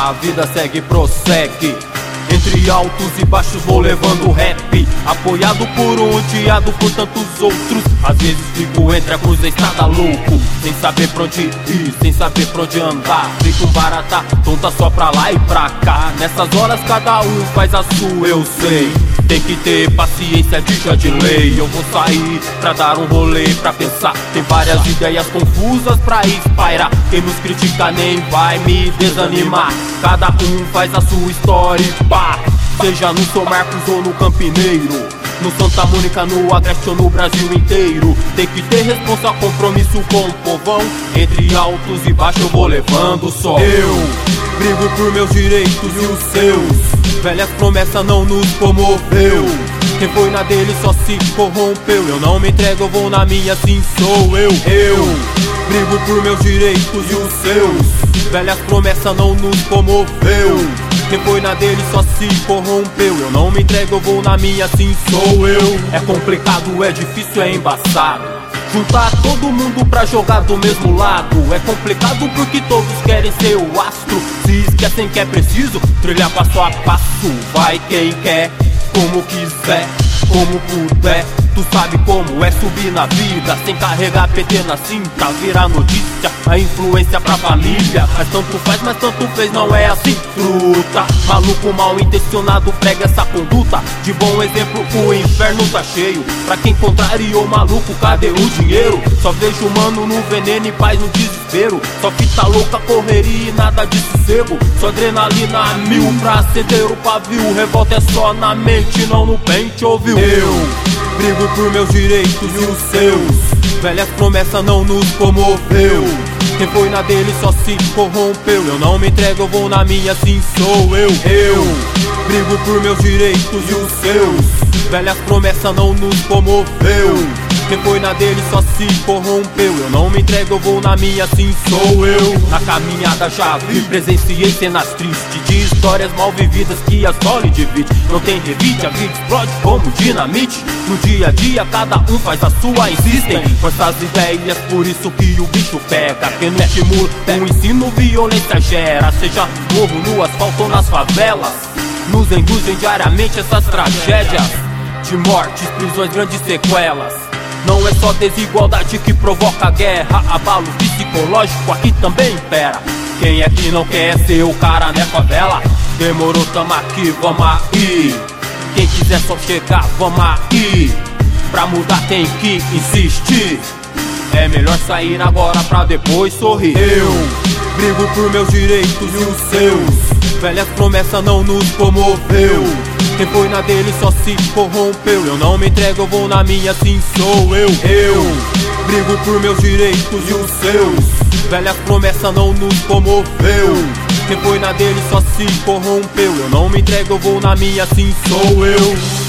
a vida segue, prossegue. Entre altos e baixos vou levando rap, apoiado por um, odiado por tantos outros. Às vezes fico entre a cruz e a estrada louco, sem saber pra onde ir, sem saber pra onde andar. Feito um barata, tonta só pra lá e pra cá. Nessas horas cada um faz a sua, eu sei. Tem que ter paciência, dica de lei. Eu vou sair pra dar um rolê, pra pensar. Tem várias ideias confusas pra espairar. Quem nos critica nem vai me desanimar. Cada um faz a sua história e pá. Seja no São Marcos ou no Campineiro, no Santa Mônica, no Agreste ou no Brasil inteiro. Tem que ter responsa, compromisso com o povão. Entre altos e baixos eu vou levando só. Eu brigo por meus direitos e os seus. Velhas promessas não nos comoveu. Quem foi na dele só se corrompeu. Eu não me entrego, eu vou na minha, assim sou eu. Eu brigo por meus direitos e os seus. Velhas promessas não nos comoveu. Quem foi na dele só se corrompeu. Eu não me entrego, eu vou na minha, assim sou eu. É complicado, é difícil, é embaçado juntar todo mundo pra jogar do mesmo lado. É complicado porque todos querem ser o astro. Se esquecem que é preciso trilhar passo a passo. Vai quem quer, como quiser, como puder. Tu sabe como é subir na vida sem carregar PT na cinta, virar notícia, a influência pra família. Mas tanto faz, mas tanto fez, não é assim, truta. Maluco mal intencionado prega essa conduta. De bom exemplo o inferno tá cheio. Pra quem contrariou maluco, cadê o dinheiro? Só vejo humano no veneno e paz no desespero. Só fita louca, correria e nada de sossego. Só adrenalina a mil pra acender o pavio. Revolta é só na mente, não no pente, ouviu? Eu brigo por meus direitos e os seus. Velhas promessas não nos comoveu. Quem foi na dele só se corrompeu. Eu não me entrego, eu vou na minha, assim sou eu. Eu brigo por meus direitos e os seus. Velhas promessas não nos comoveu. Quem foi na dele só se corrompeu. Eu não me entrego, eu vou na minha, assim sou eu. Na caminhada já vi, presenciei cenas tristes de histórias mal vividas que a história divide. Não tem revide, a vida explode como dinamite. No dia a dia cada um faz a sua, insistem com essas ideias, por isso que o bicho pega. Quem não estimula o ensino, violência gera. Seja no morro, no asfalto ou nas favelas, nos induzem diariamente essas tragédias de mortes, prisões, grandes sequelas. Não é só desigualdade que provoca guerra, abalo psicológico aqui também impera. Quem é que não quer ser o cara na favela? Demorou, tamo aqui, vamos aí. Quem quiser só chegar, vamos aí. Pra mudar tem que insistir. É melhor sair agora pra depois sorrir. Eu brigo por meus direitos e os seus. Velhas promessas não nos comoveu. Quem foi na dele só se corrompeu. Eu não me entrego, eu vou na minha, assim sou eu. Eu brigo por meus direitos e os seus. Velhas promessas não nos comoveu. Quem foi na dele só se corrompeu. Eu não me entrego, eu vou na minha, assim sou eu.